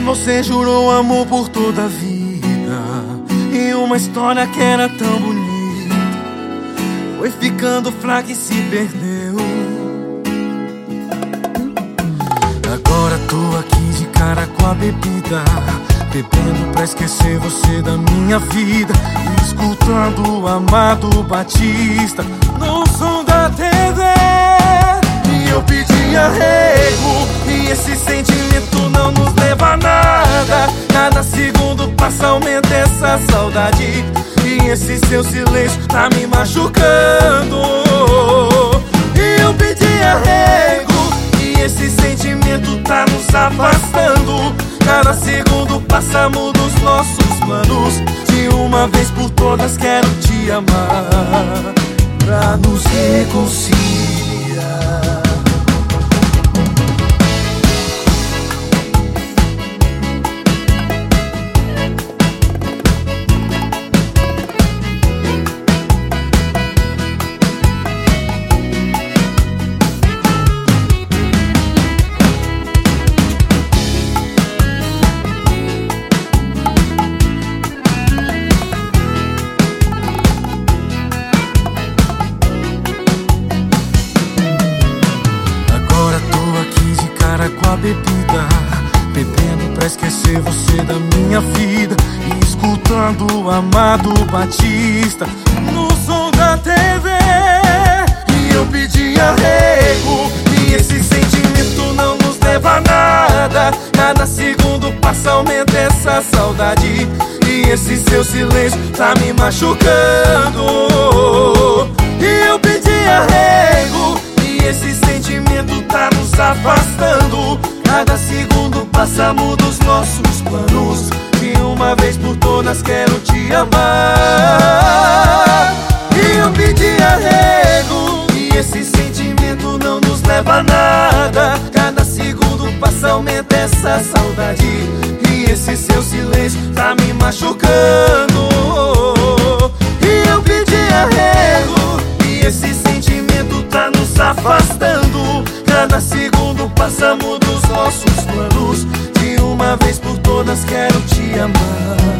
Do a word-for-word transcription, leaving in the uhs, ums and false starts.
Você jurou amor por toda a vida, e uma história que era tão bonita foi ficando fraca e se perdeu. Agora tô aqui de cara com a bebida, bebendo pra esquecer você da minha vida, e escutando o Amado Batista no som da T V. E eu pedi arrego, e esse sentimento não nos leva a nada. Cada segundo passa, aumenta essa saudade, e esse seu silêncio tá me machucando. E eu pedi arrego, e esse sentimento tá nos afastando. Cada segundo passa, muda os nossos planos. De uma vez por todas quero te amar, pra nos reconciliar. Com a bebida, bebendo pra esquecer você da minha vida, e escutando o Amado Batista no som da T V. E eu pedi arrego, e esse sentimento não nos leva a nada. Cada segundo passa, aumenta essa saudade, e esse seu silêncio tá me machucando. E eu pedi arrego, e esse sentimento tá nos afastando. Cada segundo passa, muda os nossos planos. De uma vez por todas quero te amar. E eu pedi arrego, e esse sentimento não nos leva a nada. Cada segundo passa, aumenta essa saudade, e esse seu silêncio tá me machucando. E eu pedi arrego, e esse sentimento tá nos afastando. Cada segundo passa, muda os nossos planos. De uma vez por todas quero te amar.